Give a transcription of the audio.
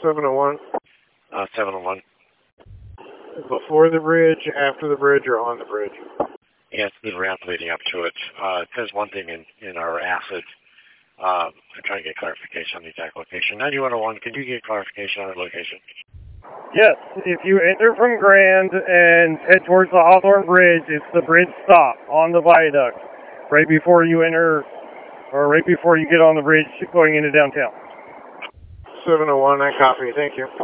701. 701. Before the bridge, after the bridge, or on the bridge? Yeah, it's the ramp leading up to it. It says one thing in our ACID. I'm trying to get clarification on the exact location. 9101, could you get clarification on the location? Yes, if you enter from Grand and head towards the Hawthorne Bridge, it's the bridge stop on the viaduct, right before you enter, or right before you get on the bridge going into downtown. 701, I copy. Thank you.